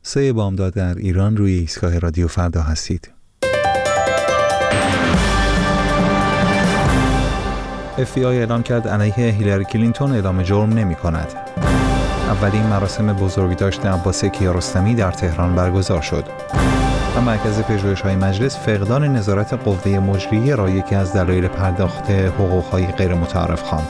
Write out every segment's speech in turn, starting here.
3 بامداد در ایران روی ایستگاه رادیو فردا هستید. FBI اعلام کرد علیه هیلاری کلینتون اعلام جرم نمی کند. اولین مراسم بزرگداشت عباس کیارستمی در تهران برگزار شد. و مرکز پژوهش‌های مجلس فقدان نظارت قوه مجریه را یکی از دلایل پرداخت حقوق‌های غیر متعارف خواند.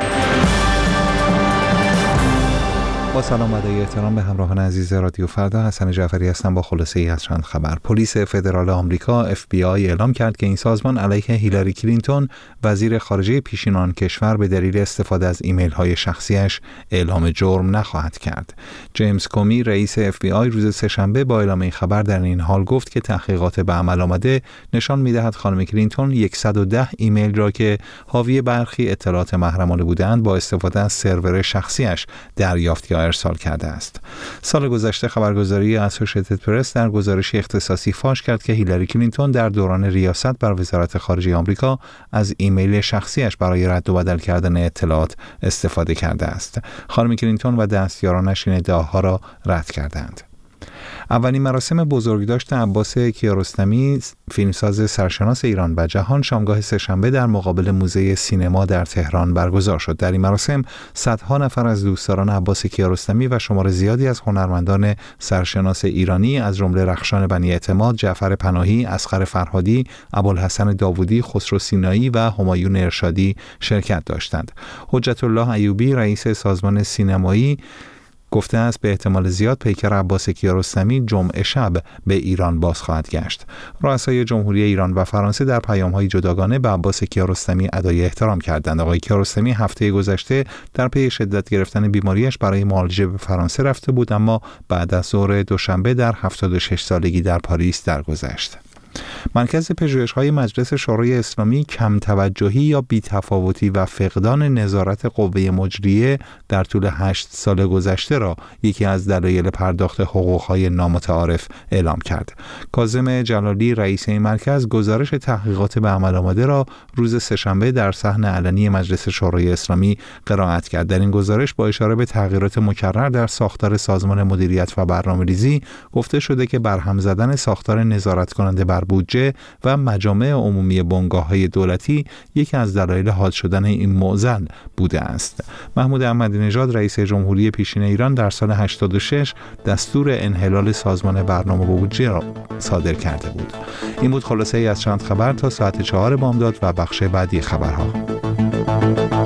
با سلام و ادای احترام به همراهان عزیز رادیو فردا، حسن جعفری هستم با خلاصه ای از چند خبر. پلیس فدرال آمریکا FBI اعلام کرد که این سازمان علیه هیلاری کلینتون وزیر خارجه پیشین آن کشور به دلیل استفاده از ایمیل‌های شخصیش اعلام جرم نخواهد کرد. جیمز کومی رئیس FBI روز سه‌شنبه با اعلام این خبر در این حال گفت که تحقیقات به عمل آمده نشان می‌دهد خانم کلینتون 110 ایمیل را که حاوی برخی اطلاعات محرمانه بودند با استفاده از سرور شخصیش دریافت یا ارسال کرده است. سال گذشته خبرگزاری اسوشیتد پرس در گزارشی اختصاصی فاش کرد که هیلاری کلینتون در دوران ریاست بر وزارت خارجه آمریکا از ایمیل شخصیش برای رد و بدل کردن اطلاعات استفاده کرده است. خانم کلینتون و دستیارانش این ادعاها را رد کردند. اولین مراسم بزرگداشت عباس کیارستمی، فیلمساز سرشناس ایران و جهان، شامگاه سه‌شنبه در مقابل موزه سینما در تهران برگزار شد. در این مراسم صدها نفر از دوستداران عباس کیارستمی و شمار زیادی از هنرمندان سرشناس ایرانی از جمله رخشان بنی اعتماد، جعفر پناهی، اصغر فرهادی، ابوالحسن داوودی، خسرو سینایی و همایون ارشادی شرکت داشتند. حجت الله ایوبی رئیس سازمان سینمایی گفته است به احتمال زیاد پیکر عباس کیارستمی جمعه شب به ایران باز خواهد گشت. رؤسای جمهوری ایران و فرانسه در پیام‌های جداگانه به عباس کیارستمی ادای احترام کردند. آقای کیارستمی هفته گذشته در پی شدت گرفتن بیماریش برای معالجه به فرانسه رفته بود، اما بعد از ظهر دوشنبه در 76 سالگی در پاریس درگذشت. مرکز پژوهش‌های مجلس شورای اسلامی کم توجهی یا بی‌تفاوتی و فقدان نظارت قوه مجریه در طول 8 سال گذشته را یکی از دلایل پرداخت حقوق‌های نامتعارف اعلام کرد. کاظم جلالی رئیس این مرکز گزارش تحقیقات به عمل آمده را روز سه‌شنبه در صحن علنی مجلس شورای اسلامی قرائت کرد. در این گزارش با اشاره به تغییرات مکرر در ساختار سازمان مدیریت و برنامه‌ریزی گفته شده که برهم زدن ساختار نظارت کننده بر بودجه و مجامع عمومی بنگاه‌های دولتی یکی از دلایل حال شدن این معضل بوده است. محمود احمدی نژاد رئیس جمهوری پیشین ایران در سال 86 دستور انحلال سازمان برنامه و بودجه را صادر کرده بود. این بود خلاصه ای از چند خبر تا ساعت 4 بامداد و بخش بعدی خبرها.